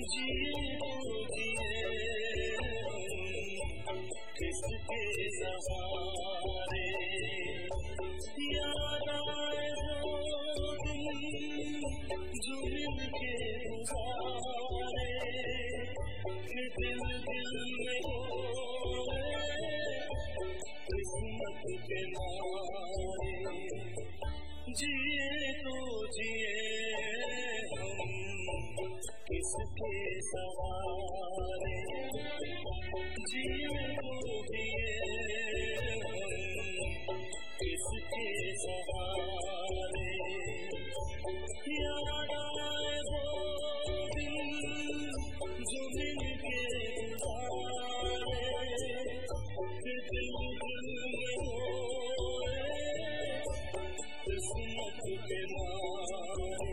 जिए तो जिए किसके सहारे, याद आए वो दिन जो मिलके गुजारे, कि दिल दिल में रोए किस्मत के मारे। जिए तो जिए हम किसके सहारे, जिए तो जिए हम किसके सहारे, याद आए वो दिन जो मिलके गुजारे, फिर दिल दिल में रोए किस्मत के मारे।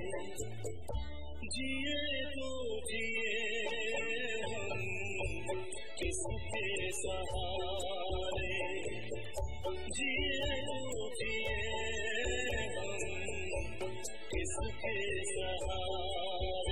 जिए तो जिए हम किसके सहारे, जिए तो जिए हम किसके सहारे।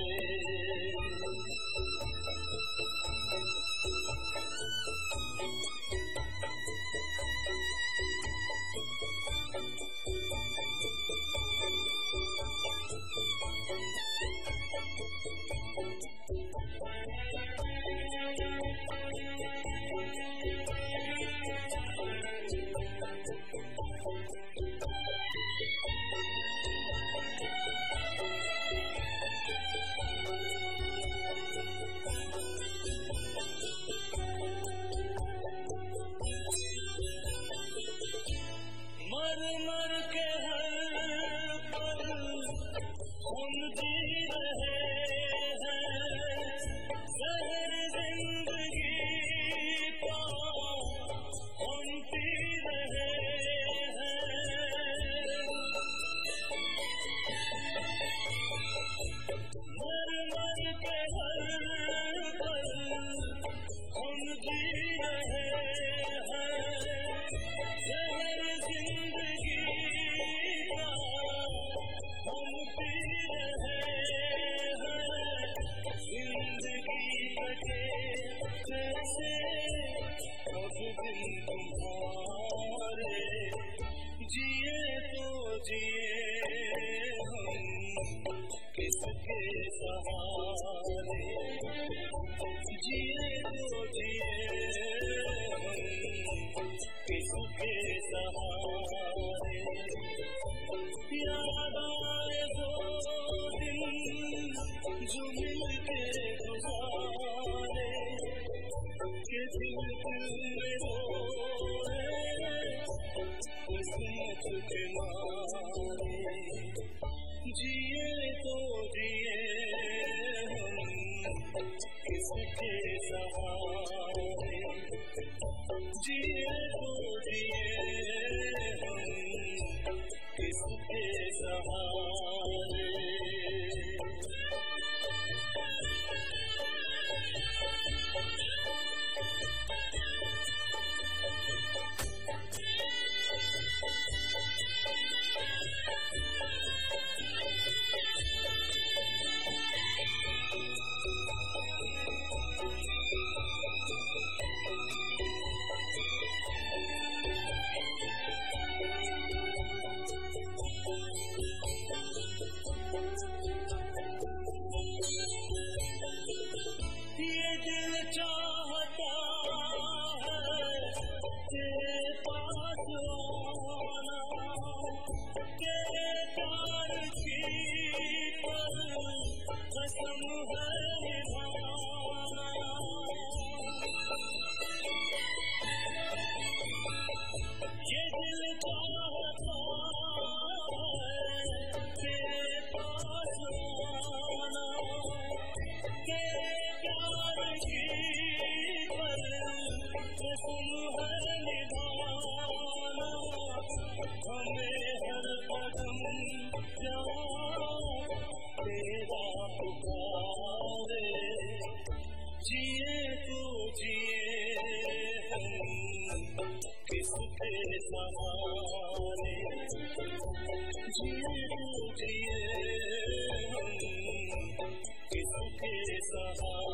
मर मर के हर पल हम जी रहे हैं, शहर जिंदगी का हम पी रहे हैं। मर मर के हर पल हम जी रहे हैं, शहर जिंदगी का हम पी रहे हैं। जिंदगी कटे जैसे अब दिन तुम्हारे, जिए तो जिए हम किसके सहारे, जिए तो जिए हम किसके सहारे। याद आए वो दिन जो मिलके गुजारे, कि दिल दिल में रोए किस्मत के मारे। जिए तो जिए हम किसके सहारे, जिए तो जिए हम किसके सहारे। ये दिल चाहता है तेरे पास आना, तेरे प्यार की पर कसम है निभाना। ये दिल चाहता है तेरे पास आना, तेरे प्यार की पर कसम है निभाना। हमें हर कदम जहाँ तेरा पुकारे, जिए तो जिए हम किसके सहारे, जिए तो जिए हम किसके सहारा